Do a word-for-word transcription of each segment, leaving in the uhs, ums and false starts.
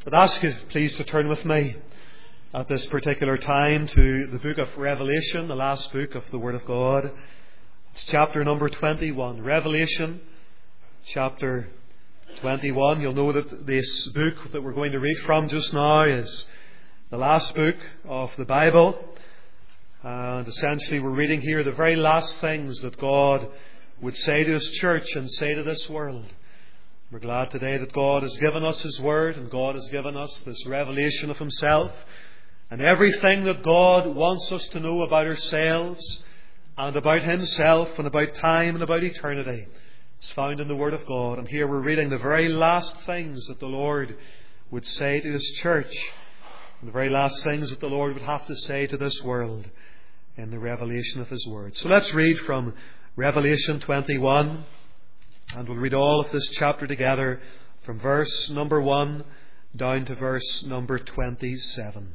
I'd ask you please to turn with me at this particular time to the book of Revelation, the last book of the Word of God. It's chapter number twenty-one. Revelation chapter twenty-one. You'll know that this book that we're going to read from just now is the last book of the Bible. And essentially we're reading here the very last things that God would say to His church and say to this world. We're glad today that God has given us His Word, and God has given us this revelation of Himself. And everything that God wants us to know about ourselves and about Himself and about time and about eternity is found in the Word of God. And here we're reading the very last things that the Lord would say to His church, and the very last things that the Lord would have to say to this world in the revelation of His Word. So let's read from Revelation twenty-one, and we'll read all of this chapter together from verse number one down to verse number twenty-seven.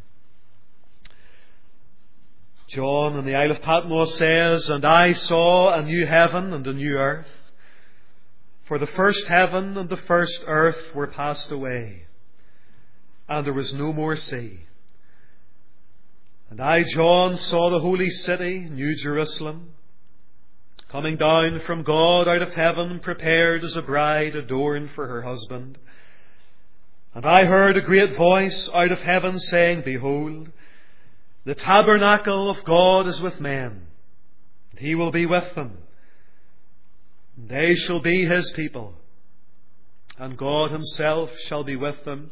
John in the Isle of Patmos says, "And I saw a new heaven and a new earth, for the first heaven and the first earth were passed away, and there was no more sea. And I, John, saw the holy city, New Jerusalem, coming down from God out of heaven, prepared as a bride adorned for her husband. And I heard a great voice out of heaven saying, Behold, the tabernacle of God is with men, and He will be with them. And they shall be His people, and God Himself shall be with them,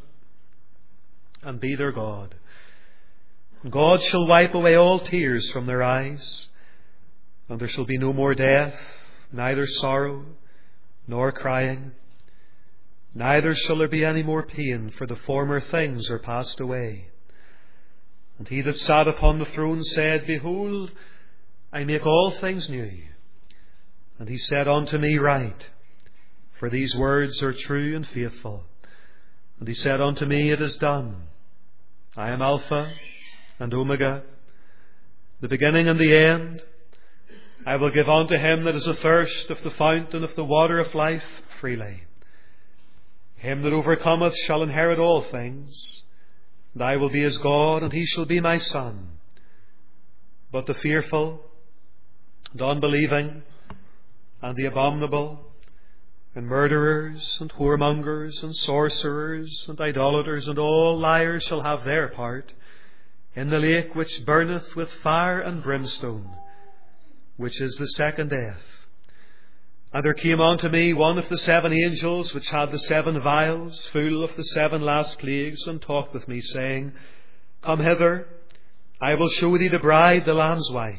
and be their God. And God shall wipe away all tears from their eyes, and there shall be no more death, neither sorrow, nor crying. Neither shall there be any more pain, for the former things are passed away. And He that sat upon the throne said, Behold, I make all things new. And He said unto me, Write, for these words are true and faithful. And He said unto me, It is done. I am Alpha and Omega, the beginning and the end. I will give unto him that is athirst of the fountain of the water of life freely. Him that overcometh shall inherit all things, and I will be his God, and he shall be my son. But the fearful, and unbelieving, and the abominable, and murderers, and whoremongers, and sorcerers, and idolaters, and all liars shall have their part in the lake which burneth with fire and brimstone, which is the second death. And there came unto me one of the seven angels which had the seven vials full of the seven last plagues, and talked with me, saying, Come hither, I will show thee the bride, the Lamb's wife.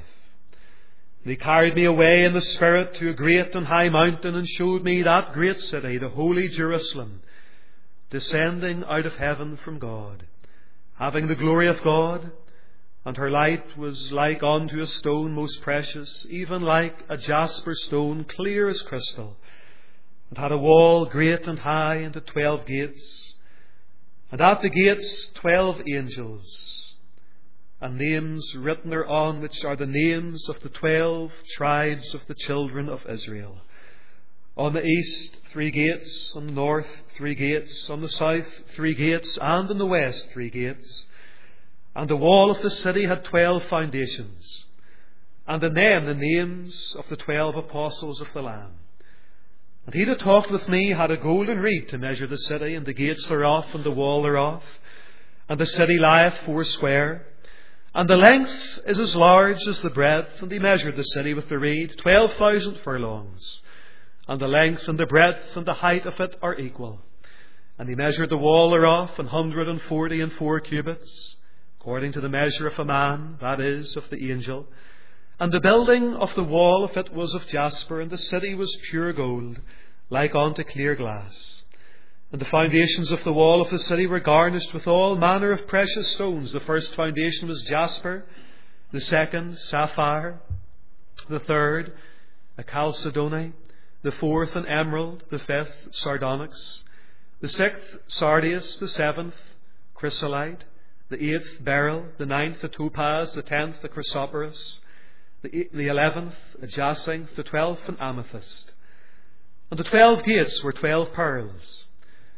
And he carried me away in the Spirit to a great and high mountain, and showed me that great city, the holy Jerusalem, descending out of heaven from God, having the glory of God. And her light was like unto a stone most precious, even like a jasper stone, clear as crystal, and had a wall great and high, and had twelve gates. And at the gates twelve angels, and names written thereon, which are the names of the twelve tribes of the children of Israel. On the east three gates, on the north three gates, on the south three gates, and in the west three gates. And the wall of the city had twelve foundations, and in them the names of the twelve apostles of the Lamb. And he that talked with me had a golden reed to measure the city, and the gates thereof, and the wall thereof. And the city lieth foursquare, and the length is as large as the breadth. And he measured the city with the reed, twelve thousand furlongs. And the length and the breadth and the height of it are equal. And he measured the wall thereof, an hundred and forty and four cubits, according to the measure of a man, that is, of the angel. And the building of the wall of it was of jasper, and the city was pure gold, like unto clear glass. And the foundations of the wall of the city were garnished with all manner of precious stones. The first foundation was jasper, the second sapphire, the third a chalcedony, the fourth an emerald, the fifth sardonyx, the sixth sardius, the seventh chrysolite, the eighth beryl, the ninth a topaz, the tenth a chrysoprase, the, the eleventh a jacinth, the twelfth an amethyst. And the twelve gates were twelve pearls.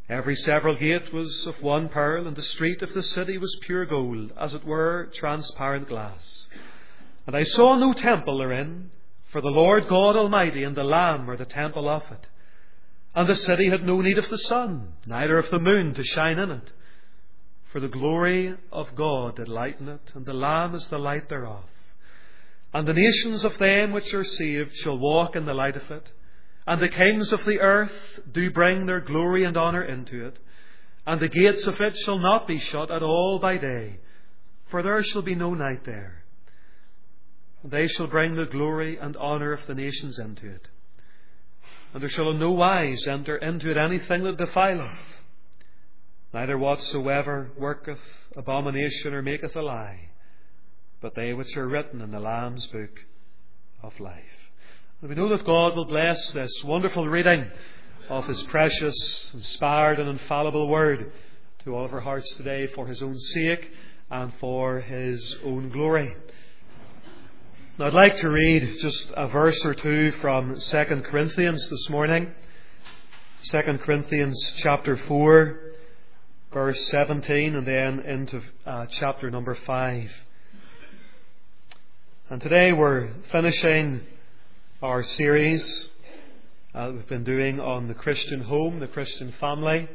Every several gate was of one pearl, and the street of the city was pure gold, as it were transparent glass. And I saw no temple therein, for the Lord God Almighty and the Lamb are the temple of it. And the city had no need of the sun, neither of the moon to shine in it. For the glory of God did lighten it, and the Lamb is the light thereof. And the nations of them which are saved shall walk in the light of it. And the kings of the earth do bring their glory and honour into it. And the gates of it shall not be shut at all by day, for there shall be no night there. And they shall bring the glory and honour of the nations into it. And there shall in no wise enter into it anything that defileth, neither whatsoever worketh abomination or maketh a lie, but they which are written in the Lamb's book of life. And we know that God will bless this wonderful reading of His precious, inspired and infallible Word to all of our hearts today for His own sake and for His own glory. Now I'd like to read just a verse or two from Second Corinthians this morning. Second Corinthians chapter four, verse seventeen, and then into uh, chapter number five. And today we're finishing our series uh, we've been doing on the Christian home, the Christian family.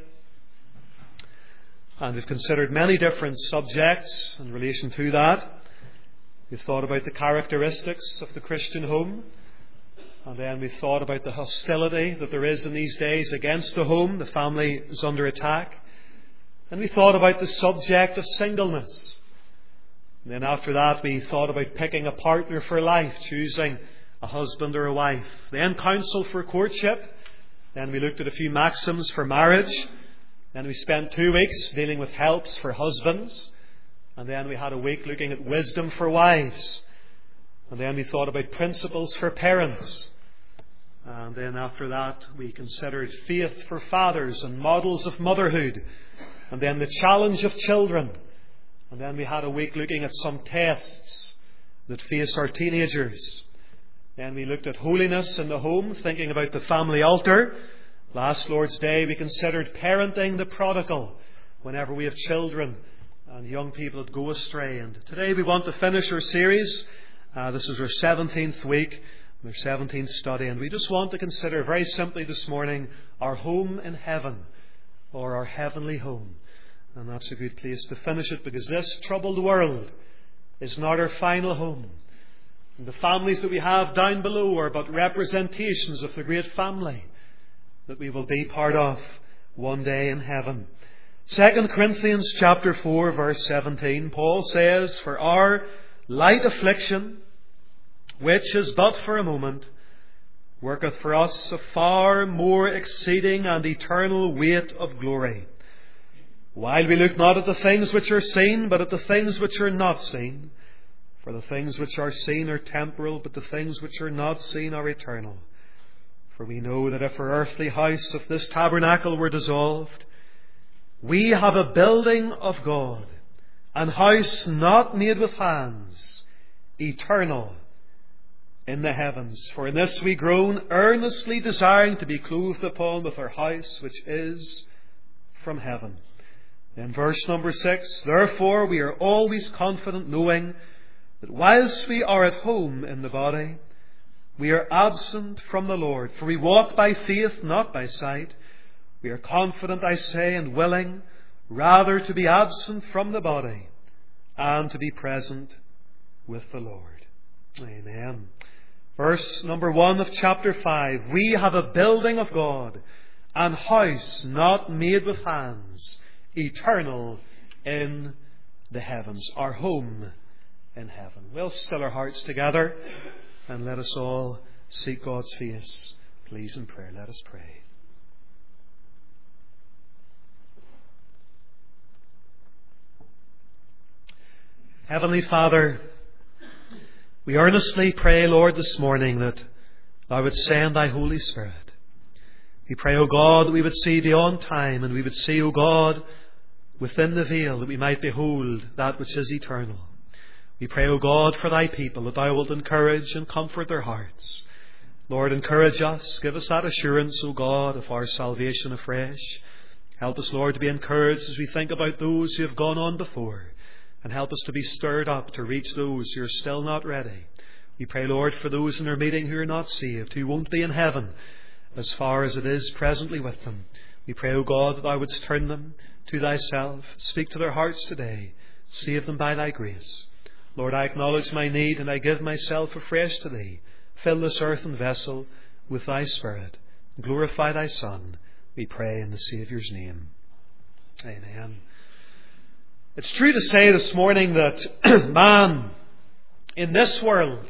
And we've considered many different subjects in relation to that. We've thought about the characteristics of the Christian home. And then we've thought about the hostility that there is in these days against the home. The family is under attack. And we thought about the subject of singleness. And then after that we thought about picking a partner for life, choosing a husband or a wife. Then counsel for courtship. Then we looked at a few maxims for marriage. Then we spent two weeks dealing with helps for husbands. And then we had a week looking at wisdom for wives. And then we thought about principles for parents. And then after that we considered faith for fathers and models of motherhood. And then the challenge of children. And then we had a week looking at some tests that face our teenagers. Then we looked at holiness in the home, thinking about the family altar. Last Lord's Day we considered parenting the prodigal whenever we have children and young people that go astray. And today we want to finish our series. Uh, this is our seventeenth week, our seventeenth study, and we just want to consider very simply this morning our home in heaven, or our heavenly home. And that's a good place to finish it, because this troubled world is not our final home. And the families that we have down below are but representations of the great family that we will be part of one day in heaven. Second Corinthians chapter four, verse seventeen, Paul says, "For our light affliction, which is but for a moment, worketh for us a far more exceeding and eternal weight of glory. While we look not at the things which are seen, but at the things which are not seen. For the things which are seen are temporal, but the things which are not seen are eternal. For we know that if our earthly house of this tabernacle were dissolved, we have a building of God, an house not made with hands, eternal in the heavens. For in this we groan, earnestly desiring to be clothed upon with our house which is from heaven." Then verse number six, "Therefore we are always confident, knowing that whilst we are at home in the body, we are absent from the Lord. For we walk by faith, not by sight. We are confident, I say, and willing rather to be absent from the body and to be present with the Lord." Amen. Verse number one of chapter five. "We have a building of God, an house not made with hands, eternal in the heavens." Our home in heaven. We'll still our hearts together and let us all seek God's face, please, in prayer. Let us pray. Heavenly Father, we earnestly pray, Lord, this morning that Thou would send Thy Holy Spirit. We pray, O God, that we would see beyond time, and we would see, O God, within the veil, that we might behold that which is eternal. We pray, O God, for Thy people, that Thou wilt encourage and comfort their hearts. Lord, encourage us. Give us that assurance, O God, of our salvation afresh. Help us, Lord, to be encouraged as we think about those who have gone on before, and help us to be stirred up to reach those who are still not ready. We pray, Lord, for those in our meeting who are not saved, who won't be in heaven as far as it is presently with them. We pray, O God, that Thou wouldst turn them to Thyself. Speak to their hearts today. Save them by Thy grace. Lord, I acknowledge my need and I give myself afresh to Thee. Fill this earthen vessel with Thy Spirit. Glorify Thy Son. We pray in the Saviour's name. Amen. It's true to say this morning that man in this world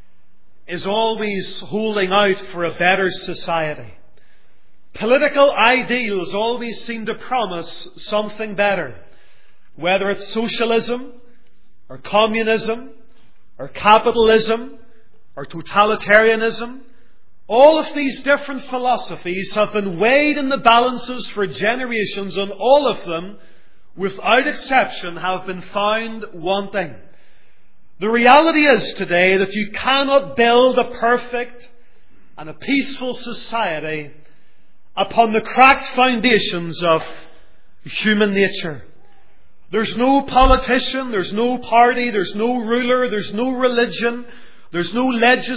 is always holding out for a better society. Political ideals always seem to promise something better, whether it's socialism or communism or capitalism or totalitarianism. All of these different philosophies have been weighed in the balances for generations, and all of them, without exception, have been found wanting. The reality is today that you cannot build a perfect and a peaceful society upon the cracked foundations of human nature. There's no politician, there's no party, there's no ruler, there's no religion, there's no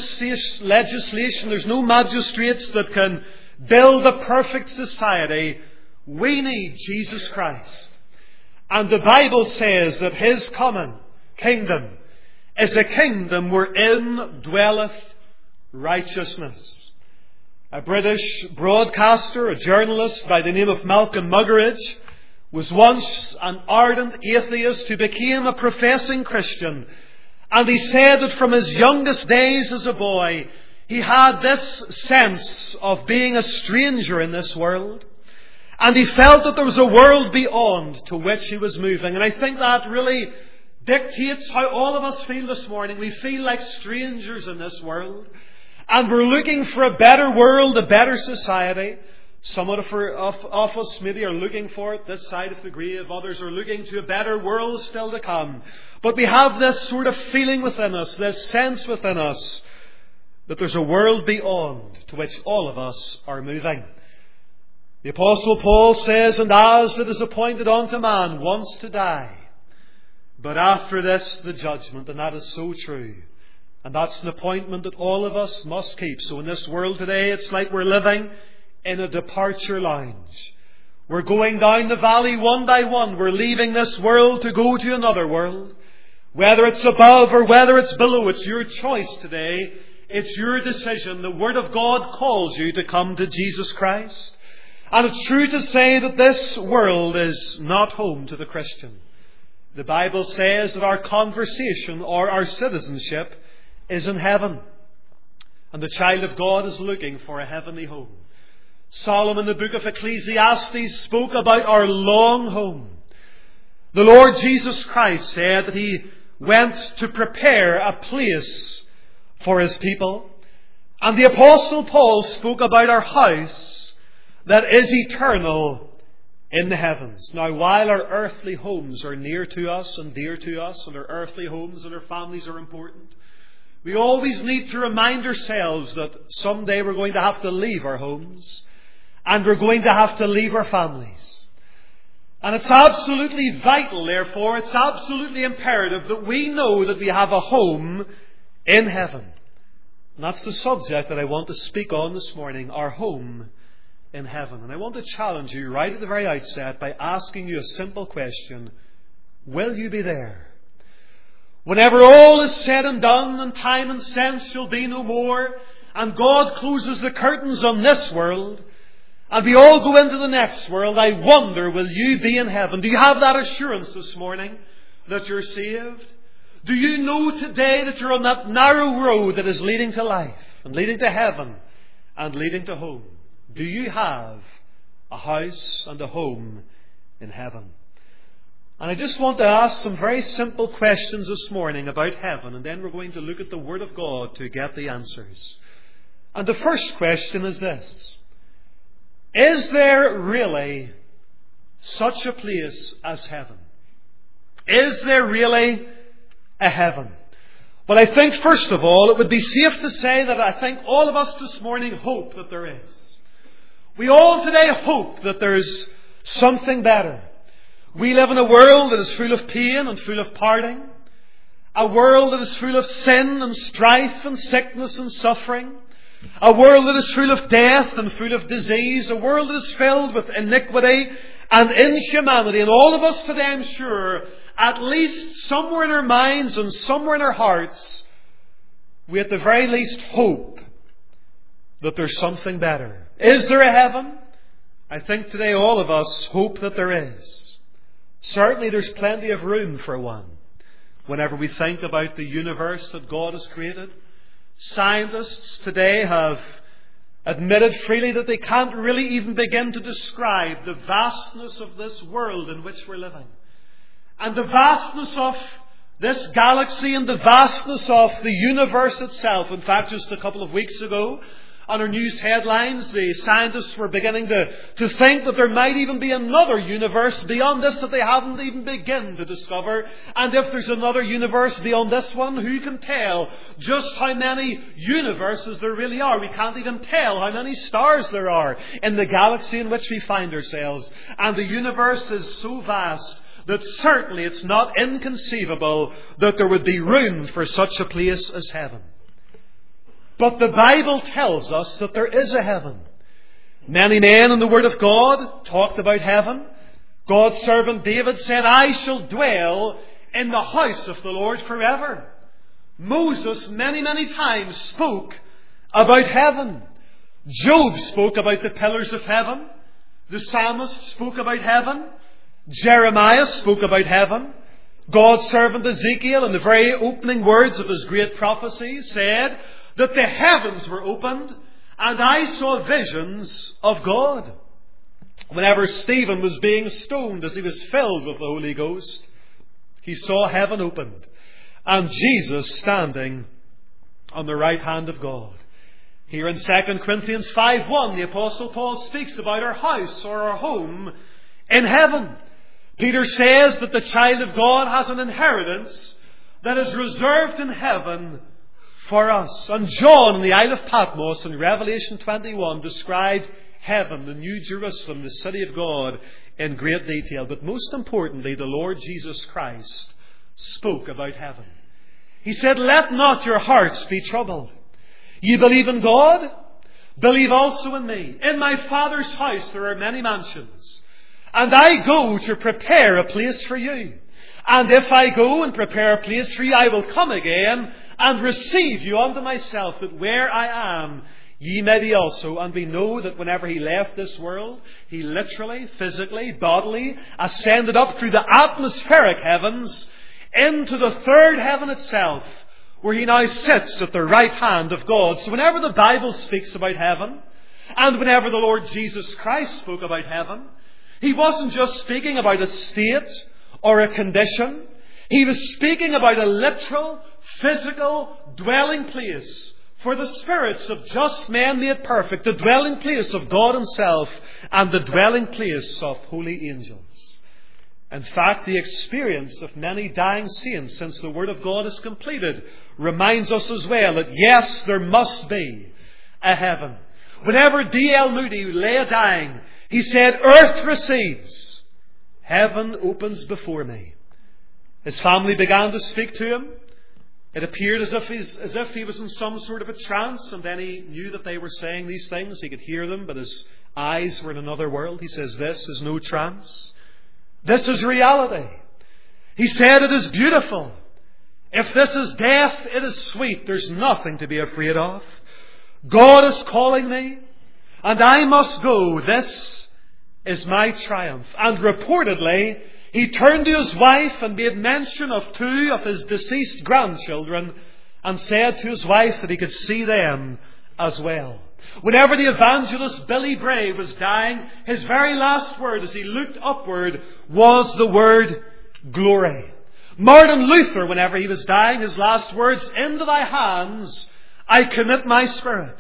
legislation, there's no magistrates that can build a perfect society. We need Jesus Christ. And the Bible says that His coming kingdom is a kingdom wherein dwelleth righteousness. A British broadcaster, a journalist by the name of Malcolm Muggeridge, was once an ardent atheist who became a professing Christian. And he said that from his youngest days as a boy, he had this sense of being a stranger in this world. And he felt that there was a world beyond to which he was moving. And I think that really dictates how all of us feel this morning. We feel like strangers in this world. And we're looking for a better world, a better society. Some of, of, of us maybe are looking for it this side of the grave. Others are looking to a better world still to come. But we have this sort of feeling within us, this sense within us, that there's a world beyond to which all of us are moving. The Apostle Paul says, "And as it is appointed unto man once to die, but after this the judgment." And that is so true. And that's an appointment that all of us must keep. So in this world today, it's like we're living in a departure lounge. We're going down the valley one by one. We're leaving this world to go to another world. Whether it's above or whether it's below, it's your choice today. It's your decision. The Word of God calls you to come to Jesus Christ. And it's true to say that this world is not home to the Christian. The Bible says that our conversation or our citizenship is in heaven. And the child of God is looking for a heavenly home. Solomon, in the book of Ecclesiastes, spoke about our long home. The Lord Jesus Christ said that He went to prepare a place for His people. And the Apostle Paul spoke about our house that is eternal in the heavens. Now, while our earthly homes are near to us and dear to us, and our earthly homes and our families are important, we always need to remind ourselves that someday we're going to have to leave our homes and we're going to have to leave our families. And it's absolutely vital, therefore, it's absolutely imperative that we know that we have a home in heaven. And that's the subject that I want to speak on this morning, our home in heaven. And I want to challenge you right at the very outset by asking you a simple question. Will you be there? Whenever all is said and done and time and sense shall be no more, and God closes the curtains on this world, and we all go into the next world, I wonder, will you be in heaven? Do you have that assurance this morning that you're saved? Do you know today that you're on that narrow road that is leading to life and leading to heaven and leading to home? Do you have a house and a home in heaven? And I just want to ask some very simple questions this morning about heaven, and then we're going to look at the Word of God to get the answers. And the first question is this: is there really such a place as heaven? Is there really a heaven? Well, I think first of all it would be safe to say that I think all of us this morning hope that there is. We all today hope that there's Something better. We live in a world that is full of pain and full of parting. A world that is full of sin and strife and sickness and suffering. A world that is full of death and full of disease. A world that is filled with iniquity and inhumanity. And all of us today, I'm sure, at least somewhere in our minds and somewhere in our hearts, we at the very least hope that there's something better. Is there a heaven? I think today all of us hope that there is. Certainly there's plenty of room for one. Whenever we think about the universe that God has created, scientists today have admitted freely that they can't really even begin to describe the vastness of this world in which we're living. And the vastness of this galaxy and the vastness of the universe itself. In fact, just a couple of weeks ago, on our news headlines, the scientists were beginning to, to think that there might even be another universe beyond this that they haven't even begun to discover. And if there's another universe beyond this one, who can tell just how many universes there really are? We can't even tell how many stars there are in the galaxy in which we find ourselves. And the universe is so vast that certainly it's not inconceivable that there would be room for such a place as heaven. But the Bible tells us that there is a heaven. Many men in the Word of God talked about heaven. God's servant David said, I shall dwell in the house of the Lord forever. Moses many, many times spoke about heaven. Job spoke about the pillars of heaven. The psalmist spoke about heaven. Jeremiah spoke about heaven. God's servant Ezekiel, in the very opening words of his great prophecy, said that the heavens were opened and I saw visions of God. Whenever Stephen was being stoned as he was filled with the Holy Ghost, he saw heaven opened and Jesus standing on the right hand of God. Here in Second Corinthians five one, the Apostle Paul speaks about our house or our home in heaven. Peter says that the child of God has an inheritance that is reserved in heaven for us. And John in the Isle of Patmos in Revelation twenty-one described heaven, the New Jerusalem, the city of God, in great detail. But most importantly, the Lord Jesus Christ spoke about heaven. He said, let not your hearts be troubled. You believe in God? Believe also in me. In my Father's house there are many mansions. And I go to prepare a place for you. And if I go and prepare a place for you, I will come again and receive you unto myself, that where I am, ye may be also. And we know that whenever he left this world, he literally, physically, bodily ascended up through the atmospheric heavens into the third heaven itself, where he now sits at the right hand of God. So whenever the Bible speaks about heaven, and whenever the Lord Jesus Christ spoke about heaven, he wasn't just speaking about a state or a condition. He was speaking about a literal, physical dwelling place for the spirits of just men made perfect, the dwelling place of God himself and the dwelling place of holy angels. In fact, the experience of many dying saints since the Word of God is completed reminds us as well that yes, there must be a heaven. Whenever D L Moody lay dying, he said, earth recedes, heaven opens before me. His family began to speak to him. It appeared as if, he's, as if he was in some sort of a trance, and then he knew that they were saying these things. He could hear them, but his eyes were in another world. He says, this is no trance. This is reality. He said, it is beautiful. If this is death, it is sweet. There's nothing to be afraid of. God is calling me, and I must go. This is my triumph. And reportedly, he turned to his wife and made mention of two of his deceased grandchildren and said to his wife that he could see them as well. Whenever the evangelist Billy Bray was dying, his very last word as he looked upward was the word glory. Martin Luther, whenever he was dying, his last words, into thy hands I commit my spirit.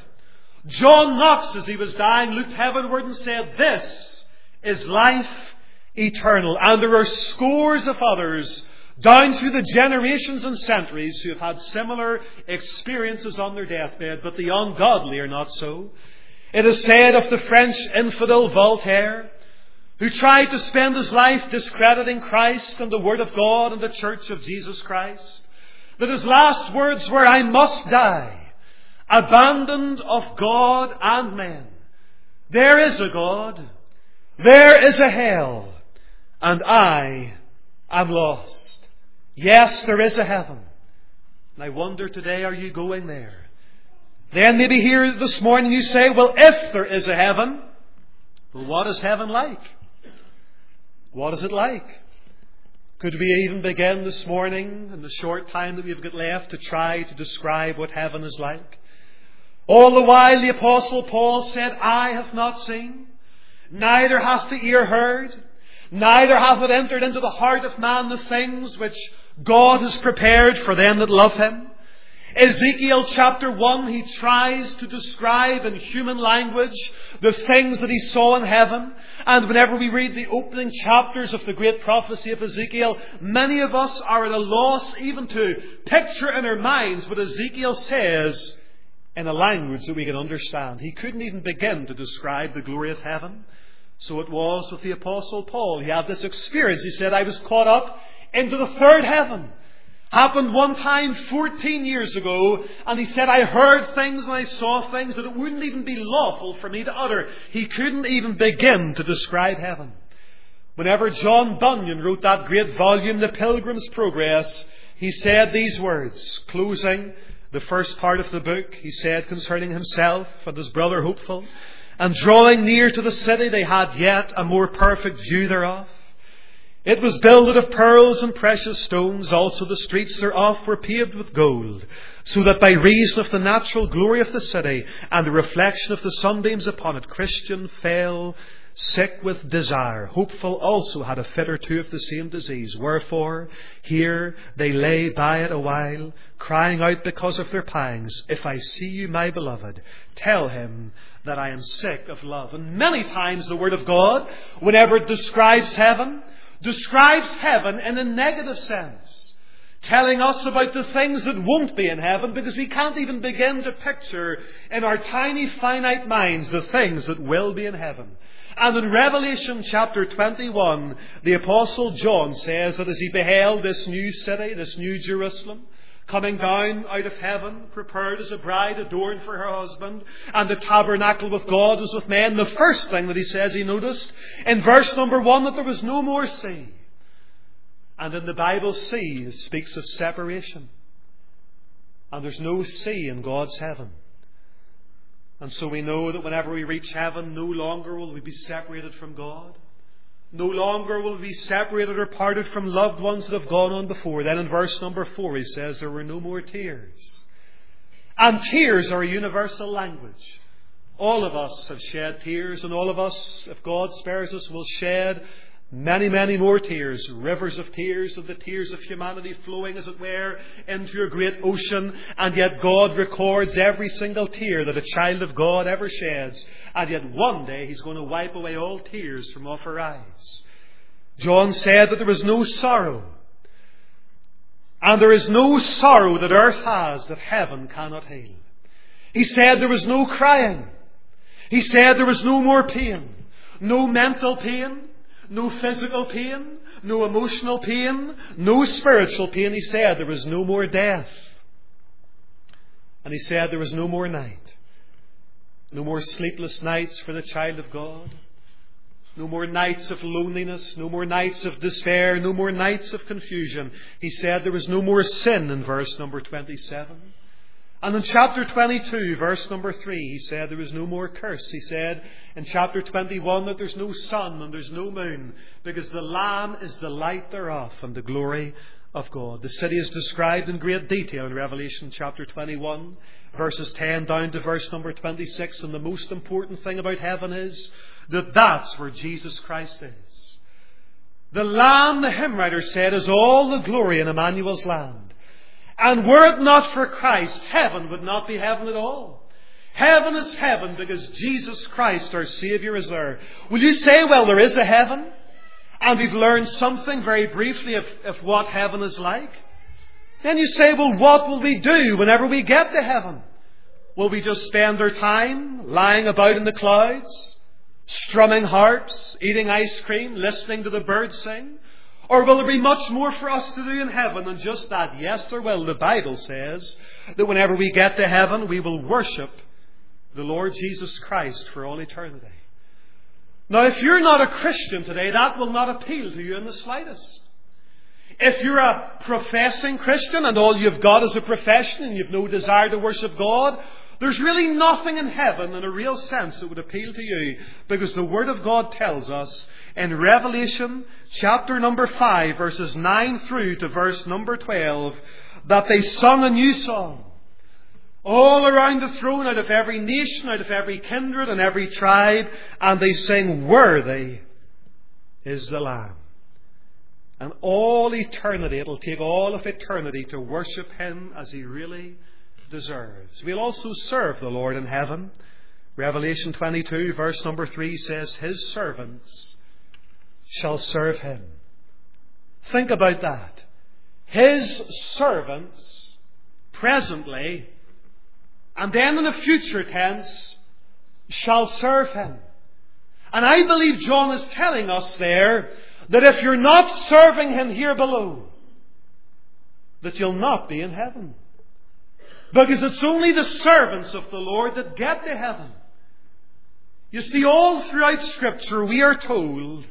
John Knox, as he was dying, looked heavenward and said, this is life eternal. And there are scores of others down through the generations and centuries who have had similar experiences on their deathbed, but the ungodly are not so. It is said of the French infidel Voltaire, who tried to spend his life discrediting Christ and the Word of God and the Church of Jesus Christ, that his last words were, "I must die, abandoned of God and men. There is a God, there is a hell, and I am lost." Yes, there is a heaven. And I wonder today, are you going there? Then maybe here this morning you say, well, if there is a heaven, well, what is heaven like? What is it like? Could we even begin this morning, in the short time that we've got left, to try to describe what heaven is like? All the while the Apostle Paul said, "I have not seen, neither hath the ear heard, neither hath it entered into the heart of man the things which God has prepared for them that love Him." Ezekiel chapter one, he tries to describe in human language the things that he saw in heaven. And whenever we read the opening chapters of the great prophecy of Ezekiel, many of us are at a loss even to picture in our minds what Ezekiel says in a language that we can understand. He couldn't even begin to describe the glory of heaven. So it was with the Apostle Paul. He had this experience. He said, "I was caught up into the third heaven." Happened one time fourteen years ago, and he said, "I heard things and I saw things that it wouldn't even be lawful for me to utter." He couldn't even begin to describe heaven. Whenever John Bunyan wrote that great volume, The Pilgrim's Progress, he said these words, closing the first part of the book. He said concerning himself and his brother Hopeful, "And drawing near to the city, they had yet a more perfect view thereof. It was builded of pearls and precious stones. Also the streets thereof were paved with gold, so that by reason of the natural glory of the city and the reflection of the sunbeams upon it, Christian fell sick with desire. Hopeful also had a fit or two of the same disease. Wherefore, here they lay by it a while, crying out because of their pangs, 'If I see you, my beloved, tell him that I am sick of love.'" And many times the Word of God, whenever it describes heaven, describes heaven in a negative sense, telling us about the things that won't be in heaven, because we can't even begin to picture in our tiny finite minds the things that will be in heaven. And in Revelation chapter twenty-one, the Apostle John says that as he beheld this new city, this new Jerusalem, coming down out of heaven, prepared as a bride adorned for her husband, and the tabernacle with God was with men, the first thing that he says he noticed in verse number one, that there was no more sea. And in the Bible, sea speaks of separation. And there's no sea in God's heaven. And so we know that whenever we reach heaven, no longer will we be separated from God. No longer will we be separated or parted from loved ones that have gone on before. Then in verse number four he says there were no more tears. And tears are a universal language. All of us have shed tears, and all of us, if God spares us, will shed many, many more tears, rivers of tears, of the tears of humanity flowing, as it were, into a great ocean. And yet God records every single tear that a child of God ever sheds. And yet one day He's going to wipe away all tears from off our eyes. John said that there was no sorrow. And there is no sorrow that earth has that heaven cannot heal. He said there was no crying. He said there was no more pain. No mental pain. No physical pain, no emotional pain, no spiritual pain. He said there was no more death. And he said there was no more night. No more sleepless nights for the child of God. No more nights of loneliness. No more nights of despair. No more nights of confusion. He said there was no more sin in verse number twenty-seven. And in chapter twenty-two, verse number three, he said there was no more curse. He said in chapter twenty-one that there's no sun and there's no moon, because the Lamb is the light thereof and the glory of God. The city is described in great detail in Revelation chapter twenty-one, verses ten down to verse number twenty-six. And the most important thing about heaven is that that's where Jesus Christ is. The Lamb, the hymn writer said, is all the glory in Emmanuel's land. And were it not for Christ, heaven would not be heaven at all. Heaven is heaven because Jesus Christ, our Saviour, is there. Will you say, well, there is a heaven? And we've learned something very briefly of, of what heaven is like. Then you say, well, what will we do whenever we get to heaven? Will we just spend our time lying about in the clouds, strumming harps, eating ice cream, listening to the birds sing? Or will there be much more for us to do in heaven than just that? Yes, there will. The Bible says that whenever we get to heaven, we will worship the Lord Jesus Christ for all eternity. Now, if you're not a Christian today, that will not appeal to you in the slightest. If you're a professing Christian and all you've got is a profession and you've no desire to worship God, there's really nothing in heaven in a real sense that would appeal to you, because the Word of God tells us in Revelation chapter number five, verses nine through to verse number twelve, that they sung a new song. All around the throne, out of every nation, out of every kindred and every tribe, and they sing, "Worthy is the Lamb." And all eternity, it'll take all of eternity to worship Him as He really deserves. We'll also serve the Lord in heaven. Revelation twenty-two, verse number three says, His servants shall serve Him. Think about that. His servants, presently, and then in the future tense, shall serve Him. And I believe John is telling us there that if you're not serving Him here below, that you'll not be in heaven. Because it's only the servants of the Lord that get to heaven. You see, all throughout Scripture we are told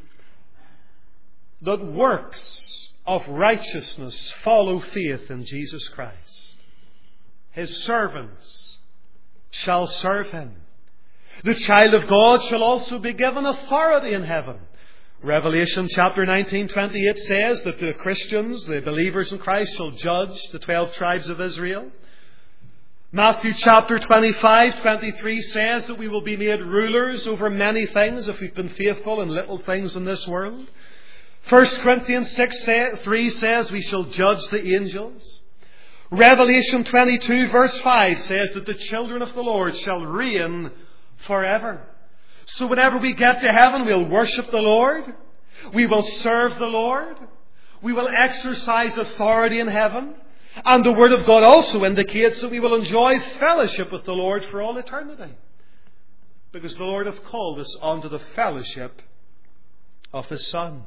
that works of righteousness follow faith in Jesus Christ. His servants shall serve Him. The child of God shall also be given authority in heaven. Revelation chapter nineteen, twenty-eight says that the Christians, the believers in Christ, shall judge the twelve tribes of Israel. Matthew chapter twenty-five, twenty-three says that we will be made rulers over many things if we've been faithful in little things in this world. First Corinthians six, three says we shall judge the angels. Revelation twenty-two, verse five says that the children of the Lord shall reign forever. So whenever we get to heaven, we'll worship the Lord. We will serve the Lord. We will exercise authority in heaven. And the Word of God also indicates that we will enjoy fellowship with the Lord for all eternity. Because the Lord hath called us unto the fellowship of His Son.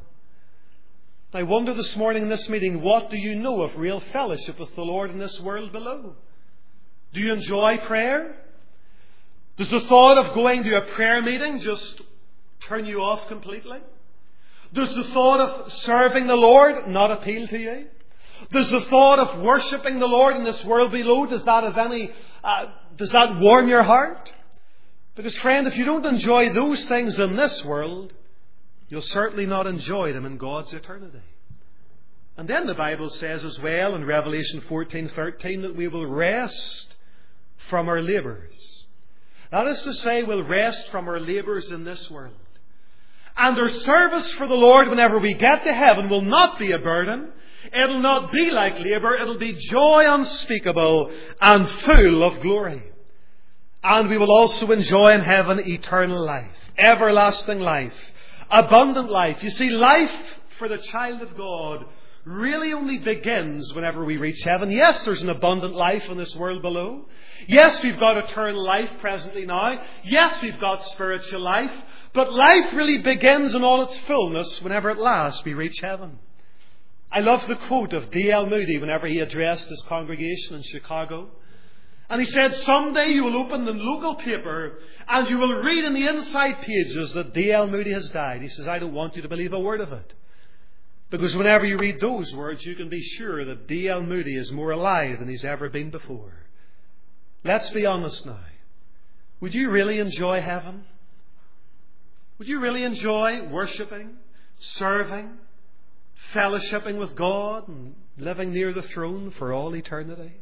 I wonder this morning in this meeting, what do you know of real fellowship with the Lord in this world below? Do you enjoy prayer? Does the thought of going to a prayer meeting just turn you off completely? Does the thought of serving the Lord not appeal to you? Does the thought of worshipping the Lord in this world below, does that have any, uh, does that warm your heart? Because friend, if you don't enjoy those things in this world, you'll certainly not enjoy them in God's eternity. And then the Bible says as well in Revelation fourteen, thirteen that we will rest from our labours. That is to say, we'll rest from our labours in this world. And our service for the Lord whenever we get to heaven will not be a burden. It'll not be like labour. It'll be joy unspeakable and full of glory. And we will also enjoy in heaven eternal life, everlasting life, abundant life. You see, life for the child of God really only begins whenever we reach heaven. Yes, there's an abundant life in this world below. Yes, we've got eternal life presently now. Yes, we've got spiritual life. But life really begins in all its fullness whenever at last we reach heaven. I love the quote of D L Moody whenever he addressed his congregation in Chicago. And he said, someday you will open the local paper and you will read in the inside pages that D L Moody has died. He says, I don't want you to believe a word of it. Because whenever you read those words, you can be sure that D L Moody is more alive than he's ever been before. Let's be honest now. Would you really enjoy heaven? Would you really enjoy worshipping, serving, fellowshipping with God and living near the throne for all eternity?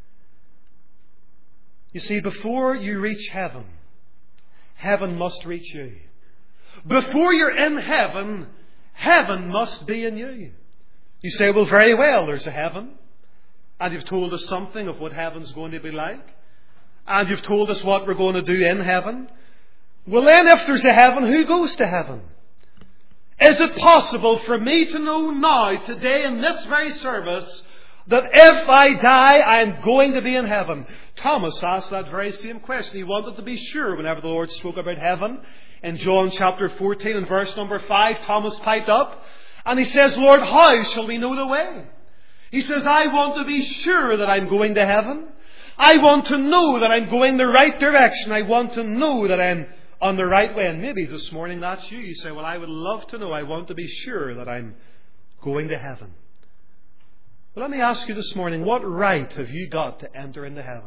You see, before you reach heaven, heaven must reach you. Before you're in heaven, heaven must be in you. You say, well, very well, there's a heaven. And you've told us something of what heaven's going to be like. And you've told us what we're going to do in heaven. Well then, if there's a heaven, who goes to heaven? Is it possible for me to know now, today in this very service, that if I die, I am going to be in heaven? Thomas asked that very same question. He wanted to be sure whenever the Lord spoke about heaven In John chapter fourteen and verse number five, Thomas piped up and he says, Lord, how shall we know the way? He says, I want to be sure that I'm going to heaven. I want to know that I'm going the right direction. I want to know that I'm on the right way. And maybe this morning that's you. You say, well, I would love to know. I want to be sure that I'm going to heaven. Well, let me ask you this morning, what right have you got to enter into heaven?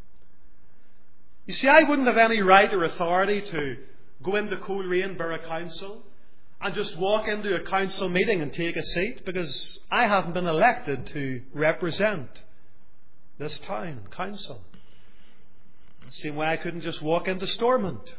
You see, I wouldn't have any right or authority to go into Coleraine Borough Council and just walk into a council meeting and take a seat, because I haven't been elected to represent this town and council. The same way I couldn't just walk into Stormont,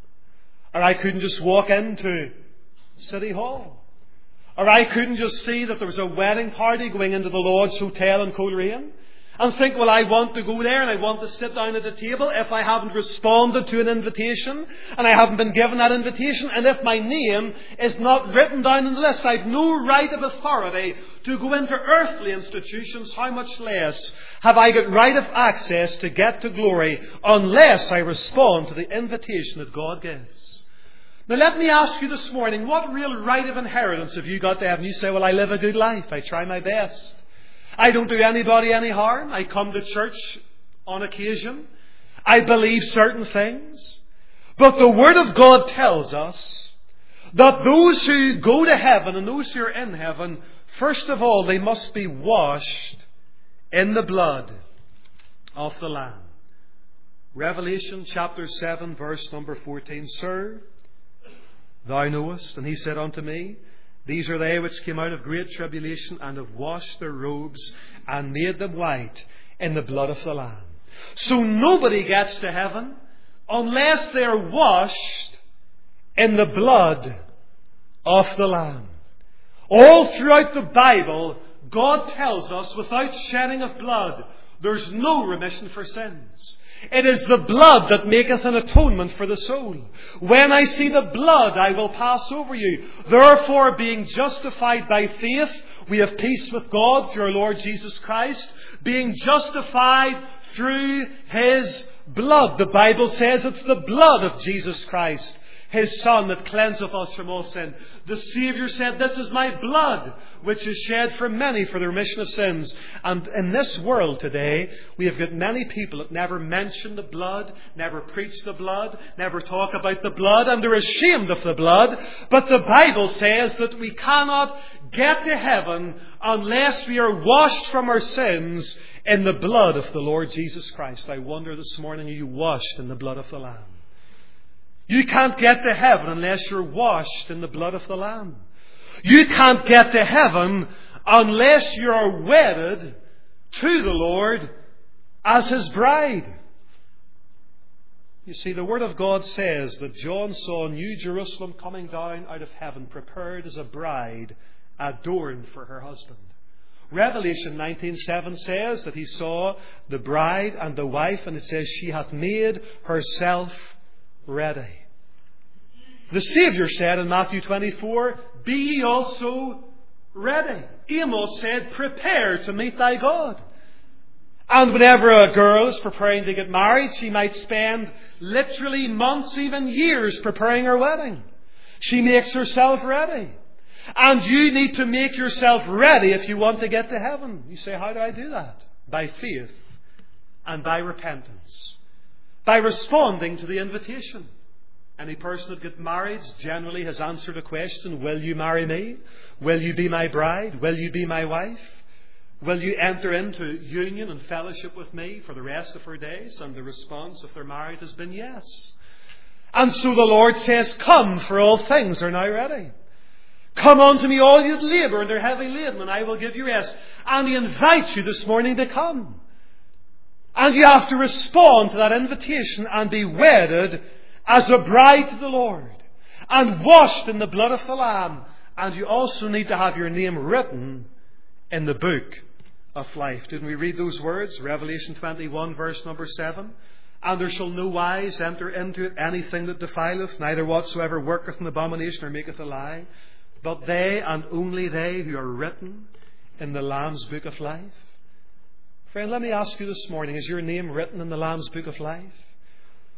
or I couldn't just walk into City Hall, or I couldn't just see that there was a wedding party going into the Lord's Hotel in Coleraine and think, well, I want to go there and I want to sit down at a table, if I haven't responded to an invitation and I haven't been given that invitation, and if my name is not written down in the list, I have no right of authority to go into earthly institutions. How much less have I got right of access to get to glory unless I respond to the invitation that God gives? Now let me ask you this morning, what real right of inheritance have you got to have? And you say, well, I live a good life. I try my best. I don't do anybody any harm. I come to church on occasion. I believe certain things. But the Word of God tells us that those who go to heaven and those who are in heaven, first of all, they must be washed in the blood of the Lamb. Revelation chapter seven, verse number fourteen. Sir, thou knowest. And he said unto me, these are they which came out of great tribulation and have washed their robes and made them white in the blood of the Lamb. So nobody gets to heaven unless they are washed in the blood of the Lamb. All throughout the Bible, God tells us without shedding of blood, there's no remission for sins. It is the blood that maketh an atonement for the soul. When I see the blood, I will pass over you. Therefore, being justified by faith, we have peace with God through our Lord Jesus Christ. Being justified through His blood. The Bible says it's the blood of Jesus Christ, His Son, that cleanseth us from all sin. The Saviour said, this is my blood, which is shed for many for the remission of sins. And in this world today, we have got many people that never mention the blood, never preach the blood, never talk about the blood, and they're ashamed of the blood. But the Bible says that we cannot get to heaven unless we are washed from our sins in the blood of the Lord Jesus Christ. I wonder this morning, are you washed in the blood of the Lamb? You can't get to heaven unless you're washed in the blood of the Lamb. You can't get to heaven unless you're wedded to the Lord as His bride. You see, the Word of God says that John saw New Jerusalem coming down out of heaven, prepared as a bride, adorned for her husband. Revelation nineteen seven says that he saw the bride and the wife, and it says she hath made herself ready. The Saviour said in Matthew twenty-four, be ye also ready. Amos said, prepare to meet thy God. And whenever a girl is preparing to get married, she might spend literally months, even years, preparing her wedding. She makes herself ready. And you need to make yourself ready if you want to get to heaven. You say, how do I do that? By faith and by repentance. By responding to the invitation. Any person that gets married generally has answered a question, will you marry me? Will you be my bride? Will you be my wife? Will you enter into union and fellowship with me for the rest of her days? And the response, if they're married, has been yes. And so the Lord says, come, for all things are now ready. Come unto me, all you that labour and are heavy laden, and I will give you rest. And He invites you this morning to come. And you have to respond to that invitation and be wedded as a bride to the Lord and washed in the blood of the Lamb. And you also need to have your name written in the book of life. Didn't we read those words? Revelation twenty-one, verse number seven. And there shall no wise enter into it anything that defileth, neither whatsoever worketh an abomination or maketh a lie, but they and only they who are written in the Lamb's book of life. Friend, let me ask you this morning, is your name written in the Lamb's book of life?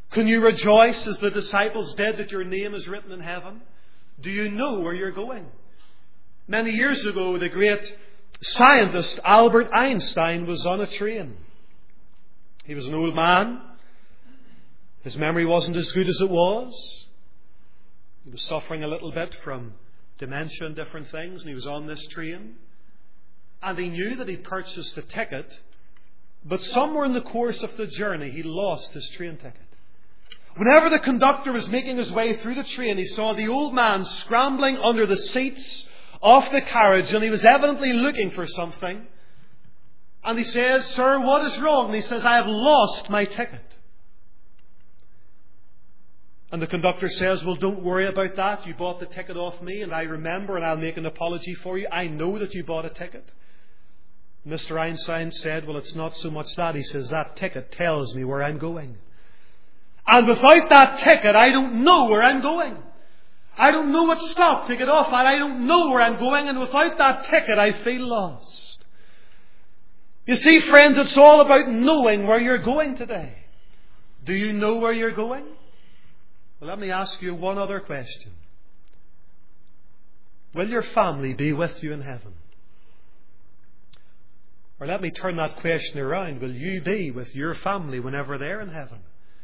Can you rejoice as the disciples did that your name is written in heaven? Do you know where you're going? Many years ago, the great scientist Albert Einstein was on a train. He was an old man. His memory wasn't as good as it was. He was suffering a little bit from dementia and different things, and he was on this train. And he knew that he'd purchased a ticket, but somewhere in the course of the journey, he lost his train ticket. Whenever the conductor was making his way through the train, he saw the old man scrambling under the seats of the carriage, and he was evidently looking for something. And he says, "Sir, what is wrong?" And he says, "I have lost my ticket." And the conductor says, "Well, don't worry about that. You bought the ticket off me, and I remember, and I'll make an apology for you. I know that you bought a ticket." Mister Einstein said, "Well, it's not so much that." He says, "That ticket tells me where I'm going. And without that ticket, I don't know where I'm going. I don't know what stop to get off at. I don't know where I'm going. And without that ticket, I feel lost." You see, friends, it's all about knowing where you're going today. Do you know where you're going? Well, let me ask you one other question. Will your family be with you in heaven? Or let me turn that question around. Will you be with your family whenever they're in heaven?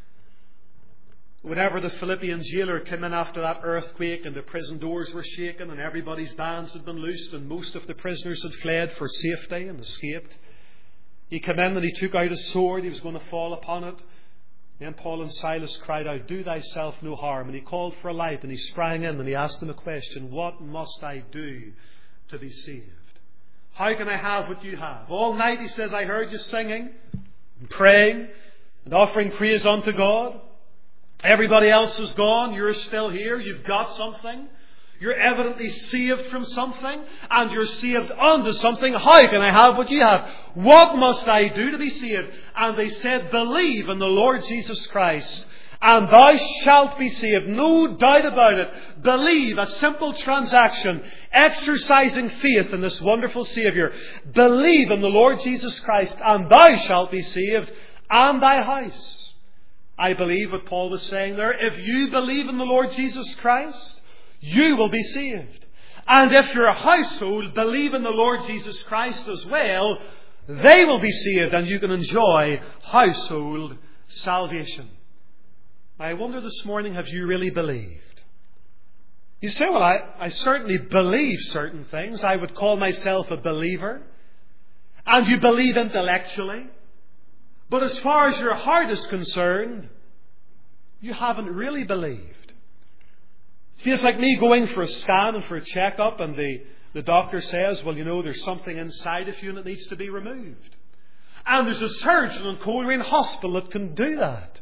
Whenever the Philippian jailer came in after that earthquake and the prison doors were shaken and everybody's bands had been loosed and most of the prisoners had fled for safety and escaped, he came in and he took out his sword. He was going to fall upon it. Then Paul and Silas cried out, "Do thyself no harm." And he called for a light and he sprang in and he asked them a question. "What must I do to be saved? How can I have what you have?" All night, he says, "I heard you singing and praying and offering praise unto God. Everybody else is gone. You're still here. You've got something. You're evidently saved from something. And you're saved unto something. How can I have what you have? What must I do to be saved?" And they said, "Believe in the Lord Jesus Christ, and thou shalt be saved." No doubt about it. Believe, a simple transaction, exercising faith in this wonderful Saviour. Believe in the Lord Jesus Christ, and thou shalt be saved, and thy house. I believe what Paul was saying there. If you believe in the Lord Jesus Christ, you will be saved. And if your household believe in the Lord Jesus Christ as well, they will be saved, and you can enjoy household salvation. I wonder this morning, have you really believed? You say, "Well, I, I certainly believe certain things. I would call myself a believer." And you believe intellectually. But as far as your heart is concerned, you haven't really believed. See, it's like me going for a scan and for a checkup, and the, the doctor says, "Well, you know, there's something inside of you and it needs to be removed." And there's a surgeon in Coleraine Hospital that can do that.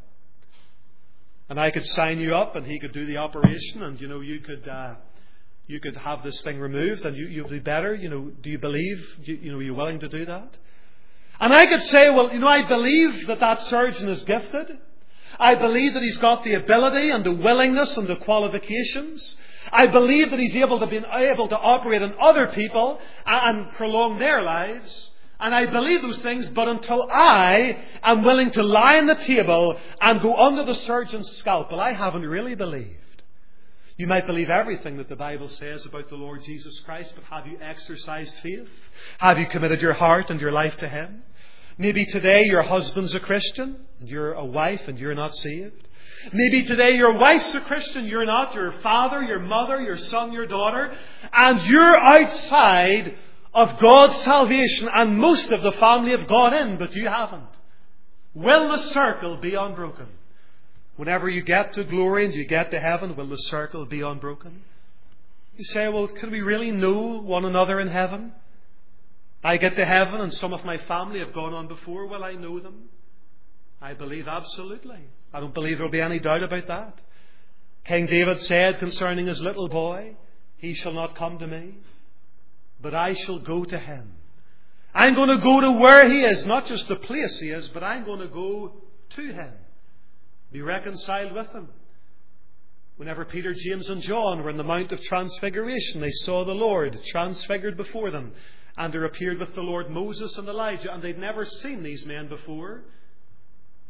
And I could sign you up and he could do the operation, and, you know, you could uh, you could have this thing removed and you, you'll be better. You know, do you believe, you, you know, are you willing to do that? And I could say, "Well, you know, I believe that that surgeon is gifted. I believe that he's got the ability and the willingness and the qualifications. I believe that he's able to be able to operate on other people and prolong their lives. And I believe those things, but until I am willing to lie on the table and go under the surgeon's scalpel, I haven't really believed." You might believe everything that the Bible says about the Lord Jesus Christ, but have you exercised faith? Have you committed your heart and your life to Him? Maybe today your husband's a Christian and you're a wife and you're not saved. Maybe today your wife's a Christian, you're not. Your father, your mother, your son, your daughter, and you're outside of God's salvation, and most of the family have gone in, but you haven't. Will the circle be unbroken? Whenever you get to glory and you get to heaven, will the circle be unbroken? You say, "Well, could we really know one another in heaven? I get to heaven and some of my family have gone on before. Will I know them?" I believe absolutely. I don't believe there will be any doubt about that. King David said concerning his little boy, "He shall not come to me, but I shall go to him." I'm going to go to where he is, not just the place he is, but I'm going to go to him. Be reconciled with him. Whenever Peter, James and John were in the Mount of Transfiguration, they saw the Lord transfigured before them. And there appeared with the Lord Moses and Elijah. And they'd never seen these men before.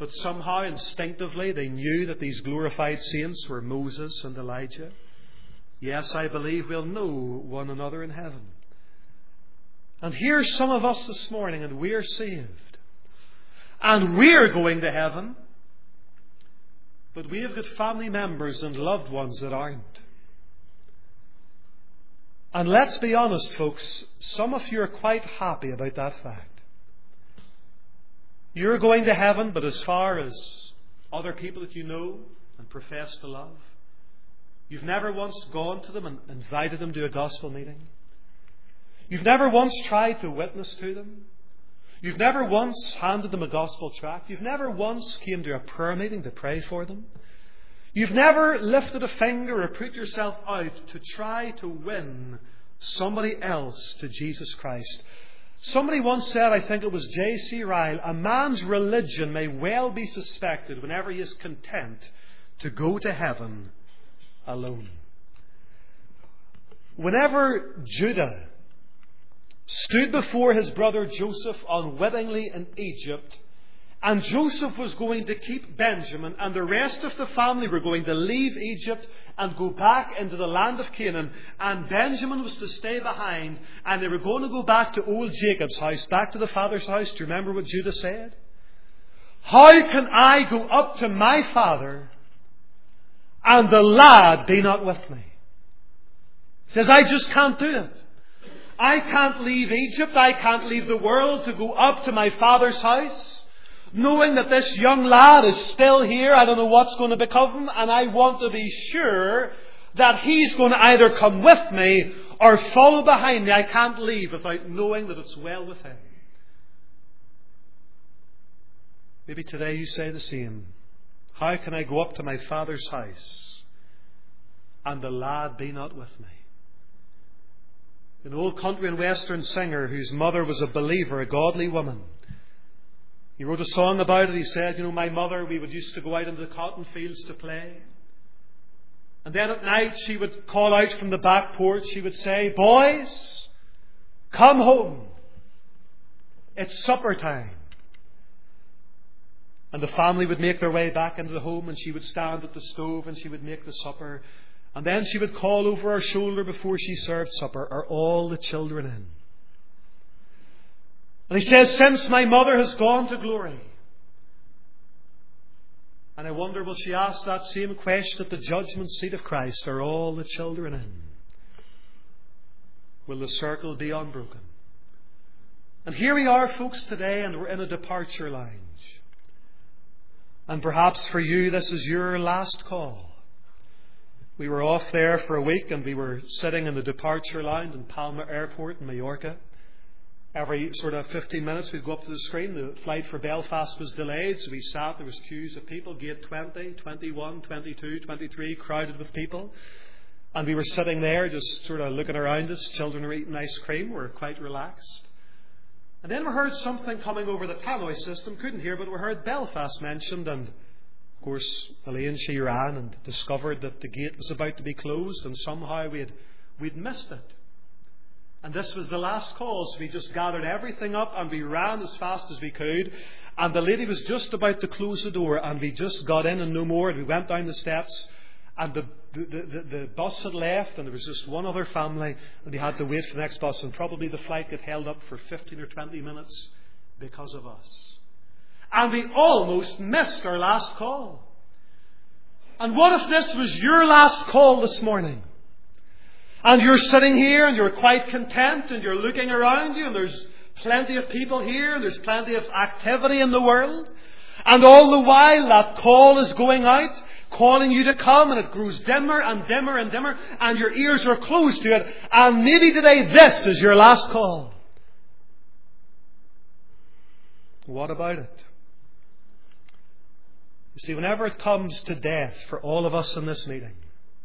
But somehow, instinctively, they knew that these glorified saints were Moses and Elijah. Yes, I believe we'll know one another in heaven. And here's some of us this morning, and we're saved. And we're going to heaven. But we have got family members and loved ones that aren't. And let's be honest, folks, some of you are quite happy about that fact. You're going to heaven, but as far as other people that you know and profess to love, you've never once gone to them and invited them to a gospel meeting. You've never once tried to witness to them. You've never once handed them a gospel tract. You've never once came to a prayer meeting to pray for them. You've never lifted a finger or put yourself out to try to win somebody else to Jesus Christ. Somebody once said, I think it was J C Ryle, a man's religion may well be suspected whenever he is content to go to heaven alone. Whenever Judah stood before his brother Joseph unwittingly in Egypt, and Joseph was going to keep Benjamin, and the rest of the family were going to leave Egypt and go back into the land of Canaan, and Benjamin was to stay behind, and they were going to go back to old Jacob's house, back to the father's house. Do you remember what Judah said? How can I go up to my father and the lad be not with me? He says, I just can't do it. I can't leave Egypt. I can't leave the world to go up to my father's house, knowing that this young lad is still here. I don't know what's going to become of him, and I want to be sure that he's going to either come with me or follow behind me. I can't leave without knowing that it's well with him. Maybe today you say the same. How can I go up to my father's house and the lad be not with me? An old country and western singer whose mother was a believer, a godly woman. He wrote a song about it. He said, you know, my mother, we would used to go out into the cotton fields to play. And then at night she would call out from the back porch. She would say, boys, come home. It's supper time. And the family would make their way back into the home, and she would stand at the stove and she would make the supper. And then she would call over her shoulder before she served supper, are all the children in? And he says, since my mother has gone to glory. And I wonder, will she ask that same question at the judgment seat of Christ? Are all the children in? Will the circle be unbroken? And here we are, folks, today, and we're in a departure lounge. And perhaps for you, this is your last call. We were off there for a week, and we were sitting in the departure lounge in Palma Airport in Mallorca. Every sort of fifteen minutes we'd go up to the screen. The flight for Belfast was delayed, so we sat. There was queues of people, gate twenty, twenty-one, twenty-two, twenty-three, crowded with people. And we were sitting there just sort of looking around us. Children were eating ice cream. We were quite relaxed. And then we heard something coming over the tannoy system. Couldn't hear, but we heard Belfast mentioned. And of course, Elaine, she ran and discovered that the gate was about to be closed, and somehow we had we'd missed it. And this was the last call, so we just gathered everything up and we ran as fast as we could. And the lady was just about to close the door, and we just got in and no more. And we went down the steps, and the, the, the, the bus had left, and there was just one other family, and we had to wait for the next bus. And probably the flight got held up for fifteen or twenty minutes because of us. And we almost missed our last call. And what if this was your last call this morning? And you're sitting here and you're quite content, and you're looking around you, and there's plenty of people here, and there's plenty of activity in the world. And all the while that call is going out, calling you to come, and it grows dimmer and dimmer and dimmer, and your ears are closed to it. And maybe today this is your last call. What about it? You see, whenever it comes to death for all of us in this meeting,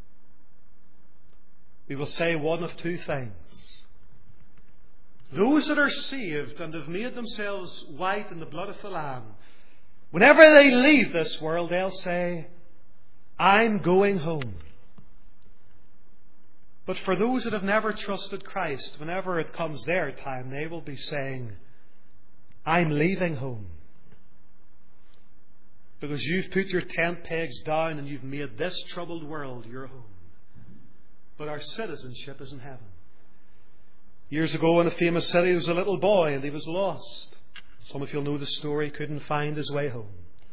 we will say one of two things. Those that are saved and have made themselves white in the blood of the Lamb, whenever they leave this world, they'll say, I'm going home. But for those that have never trusted Christ, whenever it comes their time, they will be saying, I'm leaving home. because you've put your tent pegs down and you've made this troubled world your home. But our citizenship is in heaven. Years ago in a famous city, there was a little boy and he was lost. Some of you will know the story. Couldn't find his way home.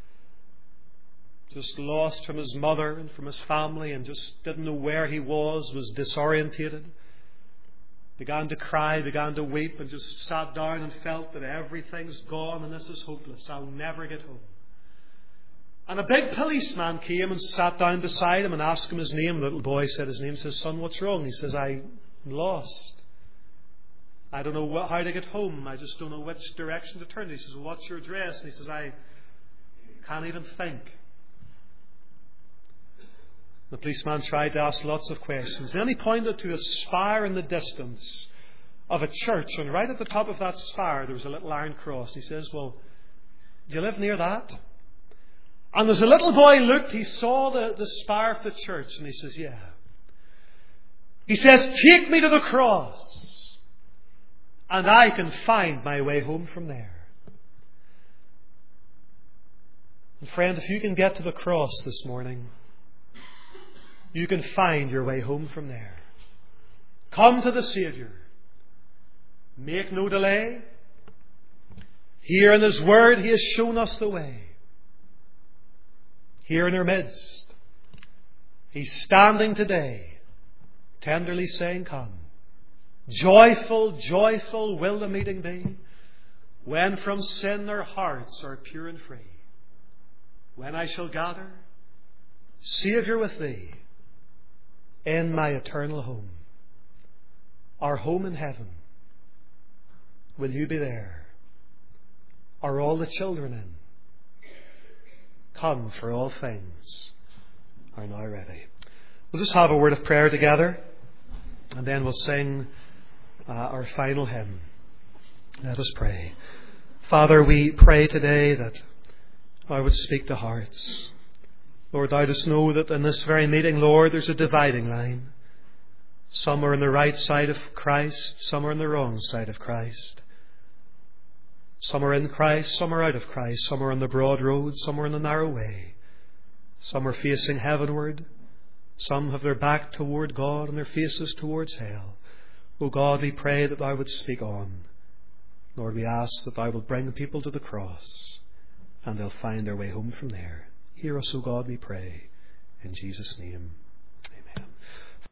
Just lost from his mother and from his family, and just didn't know where he was, was disorientated. Began to cry, began to weep, and just sat down and felt that everything's gone and this is hopeless. I'll never get home. And a big policeman came and sat down beside him and asked him his name. The little boy said his name. He says, "Son, what's wrong?" He says, "I'm lost. I don't know what, how to get home. I just don't know which direction to turn." He says, "Well, what's your address?" And he says, "I can't even think." The policeman tried to ask lots of questions. Then he pointed to a spire in the distance of a church, and right at the top of that spire there was a little iron cross. He says, "Well, do you live near that?" And as the little boy looked, he saw the, the spire of the church, and he says, "Yeah." He says, "Take me to the cross, and I can find my way home from there." And friend, if you can get to the cross this morning, you can find your way home from there. Come to the Saviour. Make no delay. Here in His Word, He has shown us the way. Here in our midst, He's standing today, tenderly saying, "Come." Joyful, joyful will the meeting be, when from sin our hearts are pure and free. When I shall gather, Saviour, with Thee, in my eternal home, our home in heaven. Will You be there? Are all the children in? Come, for all things are now ready. We'll just have a word of prayer together, and then we'll sing uh, our final hymn. Let us pray. Father, we pray today that I would speak to hearts. Lord, Thou dost know that in this very meeting, Lord, there's a dividing line. Some are on the right side of Christ, some are on the wrong side of Christ. Some are in Christ, some are out of Christ. Some are on the broad road, some are on the narrow way. Some are facing heavenward. Some have their back toward God and their faces towards hell. O God, we pray that Thou would speak on. Lord, we ask that Thou wilt bring people to the cross, and they'll find their way home from there. Hear us, O God, we pray. In Jesus' name.